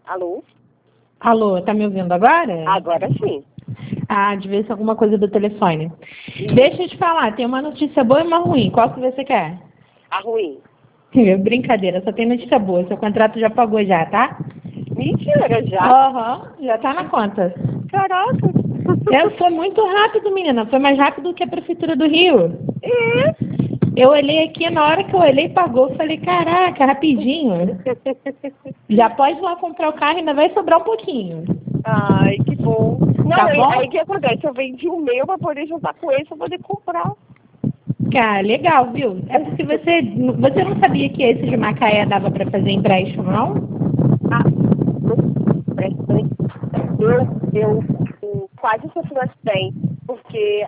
Alô? Alô, tá me ouvindo agora? Agora sim. Ah, devia ser alguma coisa do telefone. Deixa eu te falar, tem uma notícia boa e uma ruim. Qual que você quer? A ruim. Brincadeira, só tem notícia boa. Seu contrato já pagou já, tá? Mentira, já? Aham, já tá na conta. Caraca. Foi muito rápido, menina. Foi mais rápido que a Prefeitura do Rio. É? Eu olhei aqui, na hora que eu olhei, pagou. Falei, caraca, rapidinho. Já pode ir lá comprar o carro, ainda vai sobrar um pouquinho. Ai, que bom. Não, Tá bom? aí o que acontece? Eu vendi o meu pra poder juntar com esse, pra poder comprar. Cara, legal, viu? É porque você não sabia que esse de Macaé dava pra fazer empréstimo, não? Ah, eu quase sofri um acidente, porque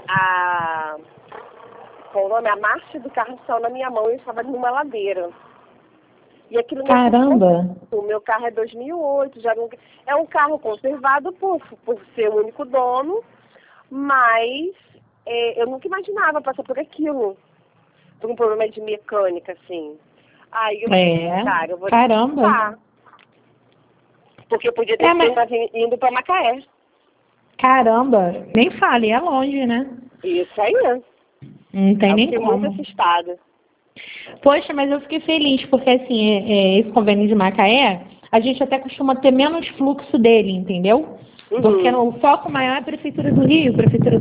qual o nome? A marcha do carro saiu na minha mão e eu estava numa ladeira. E aquilo Caramba! O meu carro é 2008, já não, é um carro conservado por ser o único dono, mas eu nunca imaginava passar por aquilo, por um problema de mecânica, assim. Aí eu falei, cara, eu vou caramba! tentar. Porque eu podia ter indo para Macaé. Caramba! Nem fale, é longe, né? Isso aí, né? Não tem nem como. como. Muito assustada. Poxa, mas eu fiquei feliz, porque assim, esse convênio de Macaé, a gente até costuma ter menos fluxo dele, entendeu? Porque o foco maior é a Prefeitura do Rio,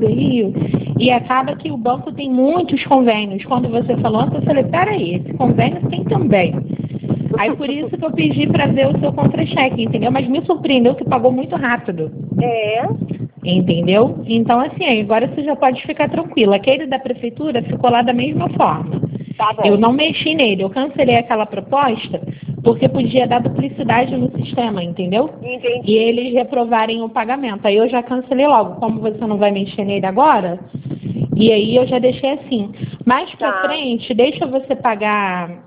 e acaba que o banco tem muitos convênios. Quando você falou, eu falei, peraí, esse convênio tem também. Aí por isso que eu pedi para ver o seu contra-cheque, entendeu? Mas me surpreendeu que pagou muito rápido. É? Entendeu? Então, assim, agora você já pode ficar tranquila. Aquele da Prefeitura ficou lá da mesma forma. Tá bom. Eu não mexi nele, eu cancelei aquela proposta porque podia dar duplicidade no sistema, entendeu? Entendi. E eles reprovarem o pagamento. Aí eu já cancelei logo. Como você não vai mexer nele agora, e aí eu já deixei assim. Mais pra frente, deixa você pagar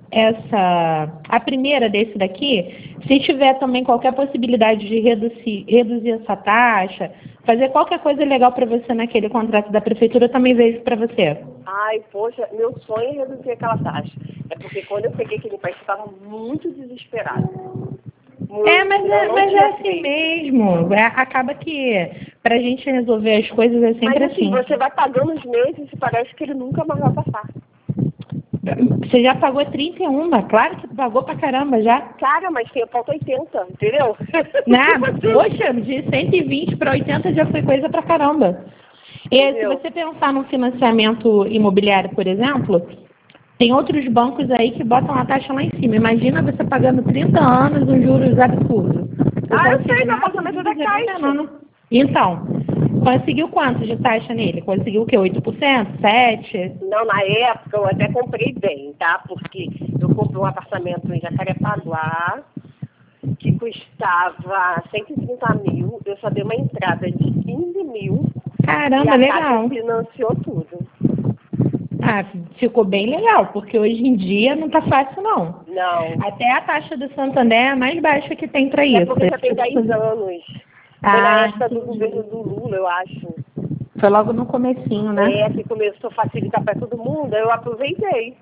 a primeira desse daqui. Se tiver também qualquer possibilidade de reduzir essa taxa, fazer qualquer coisa legal para você naquele contrato da prefeitura, eu também vejo para você. Ai, poxa, meu sonho é reduzir aquela taxa. É porque quando eu peguei aquele país, eu estava muito desesperada. Mas é assim mesmo. Acaba que pra gente resolver as coisas é sempre assim. Mas você vai pagando os meses e parece que ele nunca mais vai passar. Você já pagou 31, claro que pagou pra caramba já. Cara, mas falta 80, entendeu? Poxa, de 120 para 80 já foi coisa pra caramba. E se você pensar no financiamento imobiliário, por exemplo, tem outros bancos aí que botam a taxa lá em cima. Imagina você pagando 30 anos um juros absurdo. Eu sei, meu apartamento é da Caixa. Então, conseguiu quanto de taxa nele? Conseguiu o quê? 8%? 7%? Não, na época eu até comprei bem, tá? Porque eu comprei um apartamento em Jacarepaguá que custava 130 mil. Eu só dei uma entrada de 15 mil. Caramba, e a legal. Caixa financiou tudo. Ficou bem legal, porque hoje em dia não tá fácil, não. Não. Até a taxa do Santander é a mais baixa que tem para isso. É porque já tem 10 anos. Foi na época do governo do Lula, eu acho. Foi logo no comecinho, né? Que começou a facilitar para todo mundo, eu aproveitei.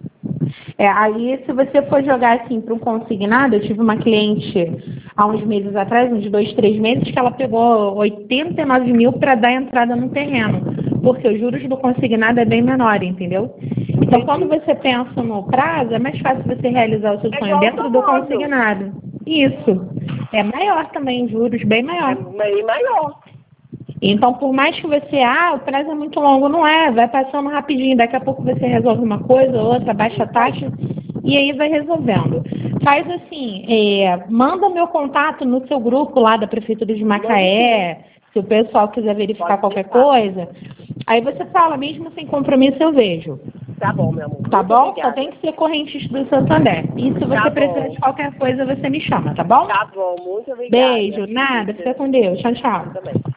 Aí se você for jogar assim para um consignado, eu tive uma cliente há uns meses atrás, uns 2, 3 meses, que ela pegou 89 mil para dar entrada no terreno, porque os juros do consignado é bem menor, entendeu? Então quando você pensa no prazo, é mais fácil você realizar o seu sonho dentro do consignado. Isso. É maior também, juros, bem maior. É bem maior. Então, por mais que você, o prazo é muito longo, não é, vai passando rapidinho, daqui a pouco você resolve uma coisa, outra, baixa a taxa, e aí vai resolvendo. Faz assim, manda o meu contato no seu grupo lá da Prefeitura de Macaé, se o pessoal quiser verificar qualquer coisa, aí você fala, mesmo sem compromisso eu vejo. Tá bom, meu amor. Tá bom? Só tem que ser correntista do Santander. E se você precisar de qualquer coisa, você me chama, tá bom? Tá bom, muito obrigada. Beijo, nada, fica com Deus. Tchau, tchau. Também.